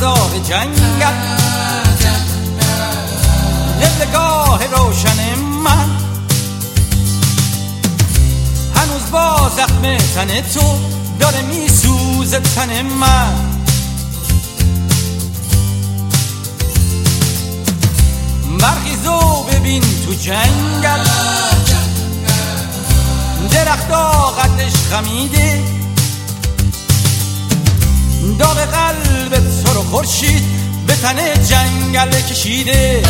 سردار جنگل، قبلگاه روشن من، هنوز با زخم تن تو داره میسوزه تن من. برخیزو ببین تو جنگل، درختا قدش خمیده، داغ قلبت تو رو خورشید به تن جنگل کشیده.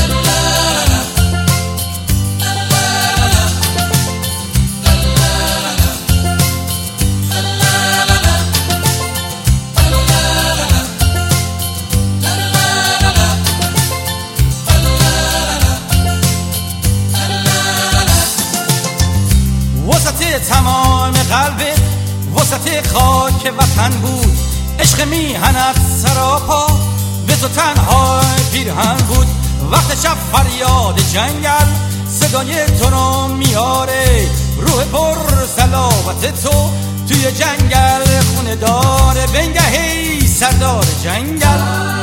وسط تمام قلبت، وسط خاک وطن بود، عشق میهنت سراپا به تو تنها پیرهن بود. وقت شب فریاد جنگل صدای تو رو میاره، روح پر صلابت تو توی جنگل خونه داره. بنگهی سردار جنگل،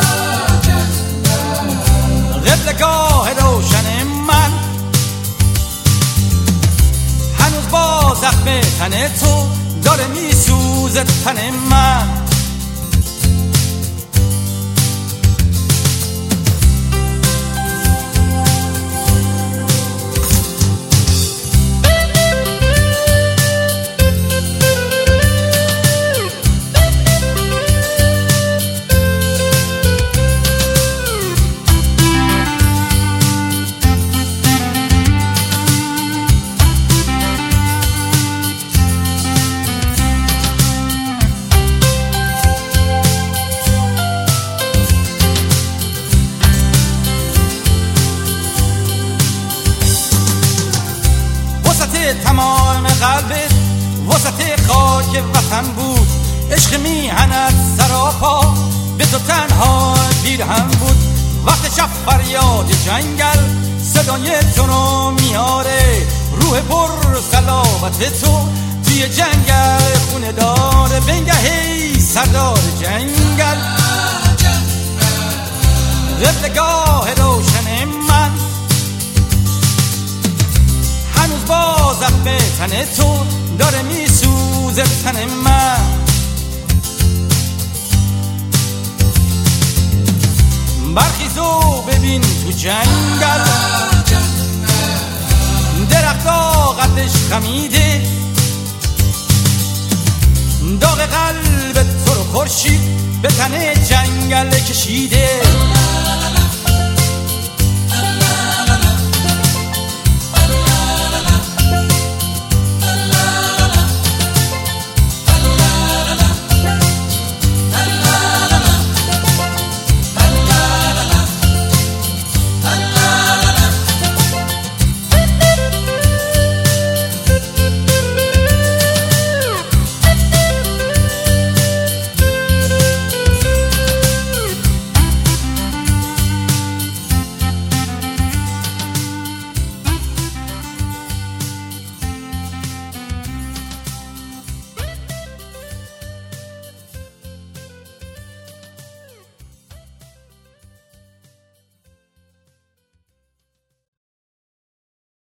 قبلگاه روشن من، هنوز با زخم تن تو داره میسوزه تن من. تمام قلبت وسط خاک وطن بود، عشق میهنت سراپا به تو تنها پیرهن بود. وقت شب فریاد جنگل صدای تو رو میاره، روح پر صلابت تو توی جنگل خونه داره. بنگهی سردار جنگل، قبلگاه روشن من، هنوز با زخم تن تو داره میسوزه تن من. برخیزو ببین تو جنگل، درختا قدش خمیده، داغ قلبت تو رو خورشید به تن جنگل کشیده.